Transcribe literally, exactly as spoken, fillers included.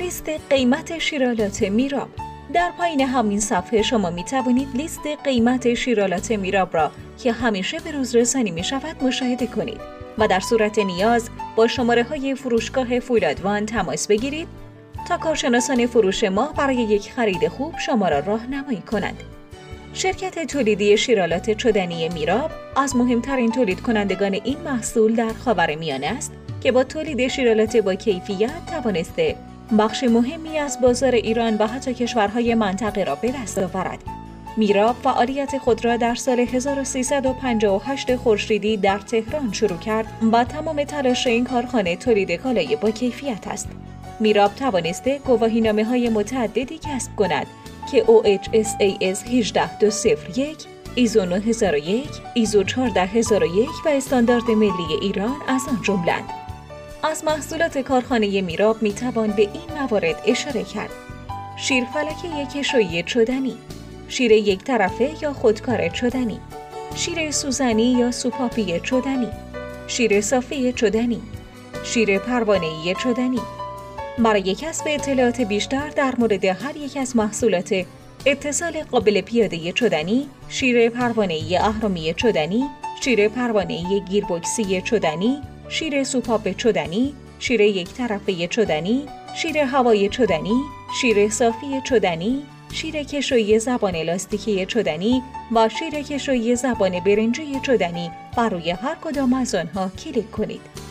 لیست قیمت شیرالات میراب. در پایین همین صفحه شما می توانید لیست قیمت شیرالات میراب را که همیشه به روز رسانی می شود مشاهده کنید و در صورت نیاز با شماره های فروشگاه فولادوان تماس بگیرید تا کارشناسان فروش ما برای یک خرید خوب شما را راهنمایی کنند. شرکت تولیدی شیرالات چدنی میراب از مهمترین تولید کنندگان این محصول در خاورمیانه است که با تولید شیرالات با کیفیت توانسته بخش مهمی از بازار ایران و حتی کشورهای منطقه را به دست آورد. میراب فعالیت خود را در سال هزار و سیصد و پنجاه و هشت خورشیدی در تهران شروع کرد و تمام تلاش این کارخانه تولید کالای با کیفیت است. میراب توانسته گواهینامه‌های متعددی کسب کند که او اچ اس ای اس هجده هزار دویست و یک، ایزو نه هزار و یک، ایزو چهارده هزار و یک و استاندارد ملی ایران از آن جمله‌اند. از محصولات کارخانه میراب میتوان به این موارد اشاره کرد: شیر فلکه کشویی چدنی، شیر یک طرفه یا خودکار چدنی، شیر سوزنی یا سوپاپی چدنی، شیر صافی چدنی، شیر پروانه‌ای چدنی. برای کسب اطلاعات بیشتر در مورد هر یک از محصولات اتصال قابل پیاده چدنی، شیر پروانه‌ای اهرمی چدنی، شیر پروانه‌ای گیربکسی چدنی، شیر سوپاپ چدنی، شیر یک طرفه چدنی، شیر هوایی چدنی، شیر صافی چدنی، شیر کشویی زبان لاستیکی چدنی و شیر کشویی زبان برنجی چدنی بر روی هر کدام از آنها کلیک کنید.